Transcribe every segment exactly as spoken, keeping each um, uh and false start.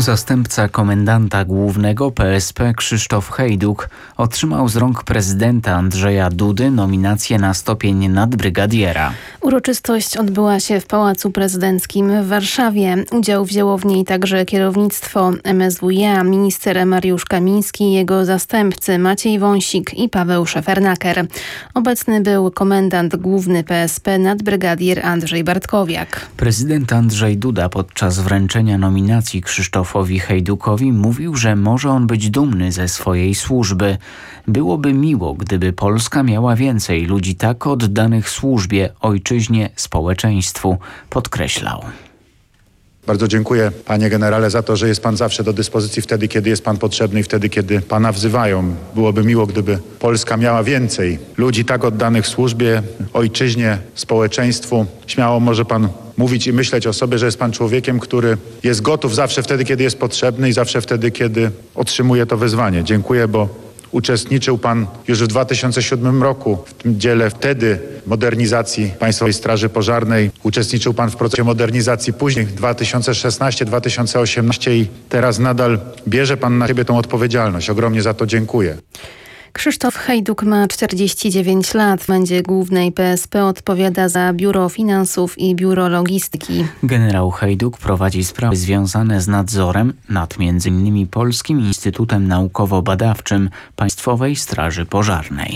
Zastępca komendanta głównego P S P Krzysztof Hejduk otrzymał z rąk prezydenta Andrzeja Dudy nominację na stopień nadbrygadiera. Uroczystość odbyła się w Pałacu Prezydenckim w Warszawie. Udział wzięło w niej także kierownictwo M S W iA, minister Mariusz Kamiński, jego zastępcy Maciej Wąsik i Paweł Szefernaker. Obecny był komendant główny P S P nadbrygadier Andrzej Bartkowiak. Prezydent Andrzej Duda podczas wręczenia nominacji Krzysztofowi Hejdukowi mówił, że może on być dumny ze swojej służby. Byłoby miło, gdyby Polska miała więcej ludzi tak oddanych służbie, ojczyźnie, społeczeństwu, podkreślał. Bardzo dziękuję, panie generale, za to, że jest pan zawsze do dyspozycji wtedy, kiedy jest pan potrzebny i wtedy, kiedy pana wzywają. Byłoby miło, gdyby Polska miała więcej ludzi tak oddanych służbie, ojczyźnie, społeczeństwu. Śmiało może pan mówić i myśleć o sobie, że jest pan człowiekiem, który jest gotów zawsze wtedy, kiedy jest potrzebny i zawsze wtedy, kiedy otrzymuje to wezwanie. Dziękuję, bo uczestniczył pan już w dwa tysiące siódmym roku w tym dziele wtedy modernizacji Państwowej Straży Pożarnej. Uczestniczył pan w procesie modernizacji później dwa tysiące szesnastym do dwa tysiące osiemnastego i teraz nadal bierze pan na siebie tą odpowiedzialność. Ogromnie za to dziękuję. Krzysztof Hejduk ma czterdzieści dziewięć lat. W Komendzie Głównej P S P odpowiada za Biuro Finansów i Biuro Logistyki. Generał Hejduk prowadzi sprawy związane z nadzorem nad między innymi Polskim Instytutem Naukowo-Badawczym Państwowej Straży Pożarnej.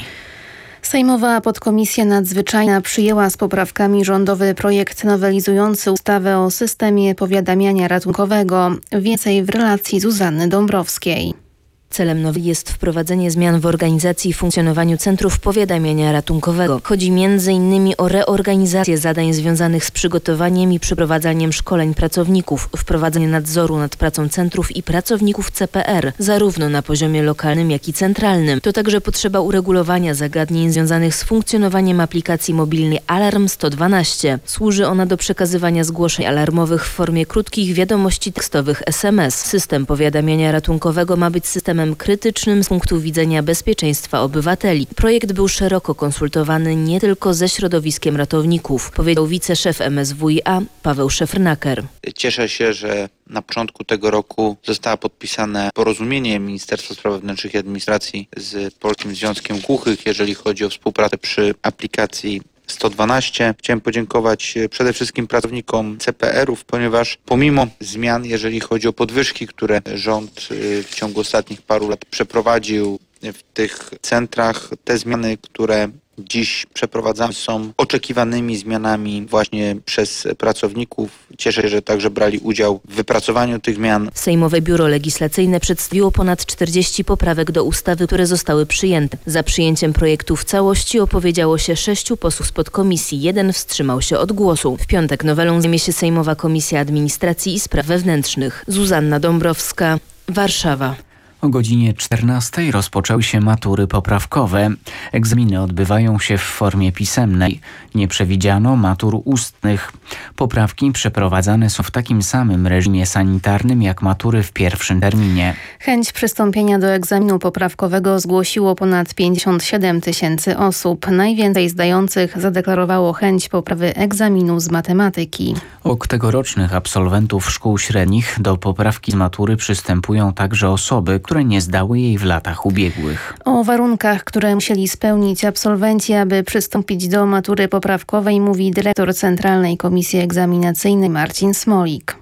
Sejmowa Podkomisja Nadzwyczajna przyjęła z poprawkami rządowy projekt nowelizujący ustawę o systemie powiadamiania ratunkowego. Więcej w relacji Zuzanny Dąbrowskiej. Celem nowy jest wprowadzenie zmian w organizacji i funkcjonowaniu centrów powiadamiania ratunkowego. Chodzi między innymi o reorganizację zadań związanych z przygotowaniem i przeprowadzaniem szkoleń pracowników, wprowadzenie nadzoru nad pracą centrów i pracowników C P R, zarówno na poziomie lokalnym, jak i centralnym. To także potrzeba uregulowania zagadnień związanych z funkcjonowaniem aplikacji mobilnej Alarm sto dwanaście. Służy ona do przekazywania zgłoszeń alarmowych w formie krótkich wiadomości tekstowych S M S. System powiadamiania ratunkowego ma być systemem krytycznym z punktu widzenia bezpieczeństwa obywateli. Projekt był szeroko konsultowany nie tylko ze środowiskiem ratowników, powiedział wiceszef M S W iA Paweł Szefernaker. Cieszę się, że na początku tego roku zostało podpisane porozumienie Ministerstwa Spraw Wewnętrznych i Administracji z Polskim Związkiem Głuchych, jeżeli chodzi o współpracę przy aplikacji sto dwanaście. Chciałem podziękować przede wszystkim pracownikom C P R ów, ponieważ pomimo zmian, jeżeli chodzi o podwyżki, które rząd w ciągu ostatnich paru lat przeprowadził w tych centrach, te zmiany, które dziś przeprowadzane są oczekiwanymi zmianami właśnie przez pracowników. Cieszę się, że także brali udział w wypracowaniu tych zmian. Sejmowe Biuro Legislacyjne przedstawiło ponad czterdzieści poprawek do ustawy, które zostały przyjęte. Za przyjęciem projektu w całości opowiedziało się sześciu posłów z podkomisji. Jeden wstrzymał się od głosu. W piątek nowelą zajmie się Sejmowa Komisja Administracji i Spraw Wewnętrznych. Zuzanna Dąbrowska, Warszawa. O godzinie czternastej rozpoczęły się matury poprawkowe. Egzaminy odbywają się w formie pisemnej. Nie przewidziano matur ustnych. Poprawki przeprowadzane są w takim samym reżimie sanitarnym jak matury w pierwszym terminie. Chęć przystąpienia do egzaminu poprawkowego zgłosiło ponad pięćdziesiąt siedem tysięcy osób. Najwięcej zdających zadeklarowało chęć poprawy egzaminu z matematyki. Od tegorocznych absolwentów szkół średnich do poprawki z matury przystępują także osoby, które nie zdały jej w latach ubiegłych. O warunkach, które musieli spełnić absolwenci, aby przystąpić do matury poprawkowej, mówi dyrektor Centralnej Komisji Egzaminacyjnej Marcin Smolik.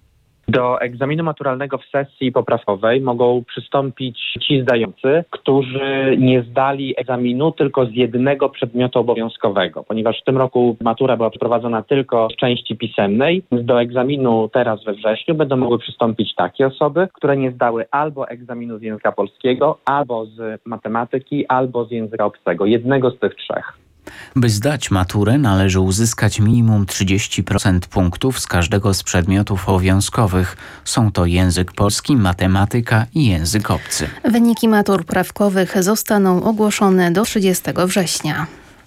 Do egzaminu maturalnego w sesji poprawkowej mogą przystąpić ci zdający, którzy nie zdali egzaminu tylko z jednego przedmiotu obowiązkowego, ponieważ w tym roku matura była przeprowadzona tylko w części pisemnej. Do egzaminu teraz we wrześniu będą mogły przystąpić takie osoby, które nie zdały albo egzaminu z języka polskiego, albo z matematyki, albo z języka obcego. Jednego z tych trzech. By zdać maturę, należy uzyskać minimum trzydzieści procent punktów z każdego z przedmiotów obowiązkowych. Są to język polski, matematyka i język obcy. Wyniki matur prawkowych zostaną ogłoszone do trzydziestego września.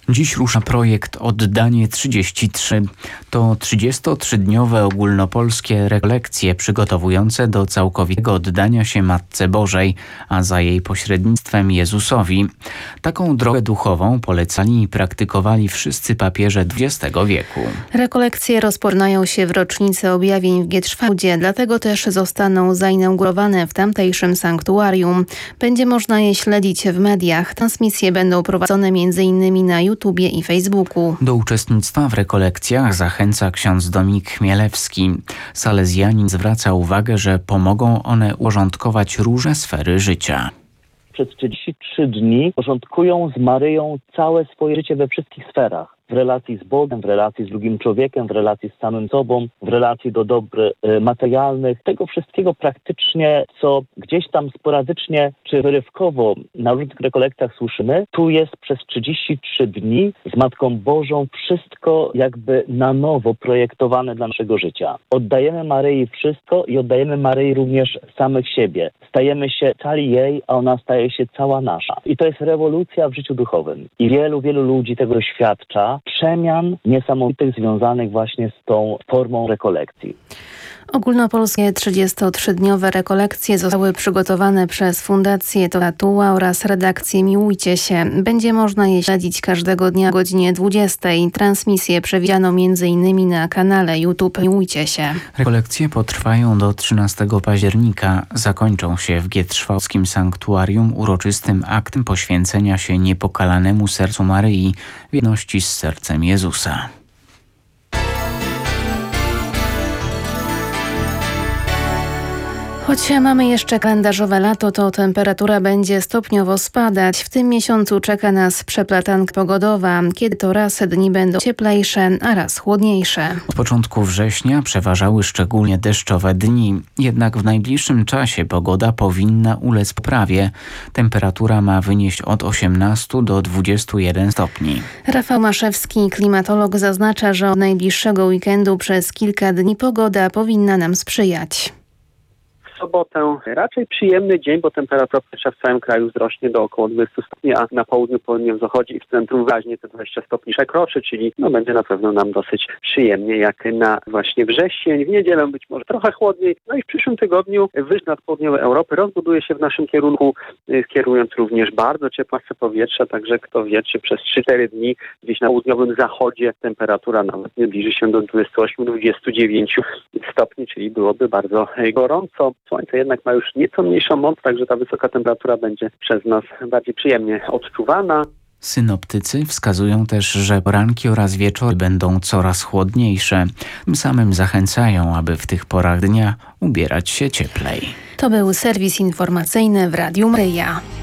Dziś rusza projekt Oddanie trzydzieści trzy. To trzydziestotrzydniowe ogólnopolskie rekolekcje przygotowujące do całkowitego oddania się Matce Bożej, a za jej pośrednictwem Jezusowi. Taką drogę duchową polecali i praktykowali wszyscy papieże dwudziestego wieku. Rekolekcje rozpoczynają się w rocznicę objawień w Gietrzwałdzie, dlatego też zostaną zainaugurowane w tamtejszym sanktuarium. Będzie można je śledzić w mediach. Transmisje będą prowadzone między innymi na YouTubie i Facebooku. Do uczestnictwa w rekolekcjach zachęca ksiądz Dominik Chmielewski. Salezjanin zwraca uwagę, że pomogą one uporządkować różne sfery życia. Przez trzydzieści trzy dni porządkują z Maryją całe swoje życie we wszystkich sferach. W relacji z Bogiem, w relacji z drugim człowiekiem, w relacji z samym sobą, w relacji do dóbr y, materialnych. Tego wszystkiego praktycznie, co gdzieś tam sporadycznie czy wyrywkowo na różnych rekolekcjach słyszymy, tu jest przez trzydzieści trzy dni z Matką Bożą wszystko jakby na nowo projektowane dla naszego życia. Oddajemy Maryi wszystko i oddajemy Maryi również samych siebie. Stajemy się cali jej, a ona staje się cała nasza. I to jest rewolucja w życiu duchowym. I wielu, wielu ludzi tego doświadcza. Przemian niesamowitych związanych właśnie z tą formą rekolekcji. Ogólnopolskie trzydziestotrzydniowe rekolekcje zostały przygotowane przez Fundację Tatuła oraz redakcję Miłujcie się. Będzie można je śledzić każdego dnia o godzinie dwudziestej. Transmisję przewidziano między innymi na kanale YouTube Miłujcie się. Rekolekcje potrwają do trzynastego października. Zakończą się w Gietrzwałdzkim Sanktuarium uroczystym aktem poświęcenia się niepokalanemu sercu Maryi w jedności z sercem Jezusa. Choć mamy jeszcze kalendarzowe lato, to temperatura będzie stopniowo spadać. W tym miesiącu czeka nas przeplatanka pogodowa, kiedy to raz dni będą cieplejsze, a raz chłodniejsze. Od początku września przeważały szczególnie deszczowe dni, jednak w najbliższym czasie pogoda powinna ulec poprawie. Temperatura ma wynieść od osiemnastu do dwudziestu jeden stopni. Rafał Maszewski, klimatolog, zaznacza, że od najbliższego weekendu przez kilka dni pogoda powinna nam sprzyjać. W sobotę raczej przyjemny dzień, bo temperatura powietrza w całym kraju wzrośnie do około dwudziestu stopni, a na południu, południowym zachodzie i w centrum wyraźnie te dwadzieścia stopni przekroczy, czyli no, będzie na pewno nam dosyć przyjemnie jak na właśnie wrzesień. W niedzielę być może trochę chłodniej. No i w przyszłym tygodniu wyż nad południowej Europy rozbuduje się w naszym kierunku, kierując również bardzo ciepłe powietrza, także kto wie, czy przez trzy cztery dni gdzieś na południowym zachodzie temperatura nawet nie zbliży się do dwudziestu ośmiu do dwudziestu dziewięciu stopni, czyli byłoby bardzo gorąco. Słońce jednak ma już nieco mniejszą moc, także ta wysoka temperatura będzie przez nas bardziej przyjemnie odczuwana. Synoptycy wskazują też, że poranki oraz wieczory będą coraz chłodniejsze. Tym samym zachęcają, aby w tych porach dnia ubierać się cieplej. To był serwis informacyjny w Radiu Maryja.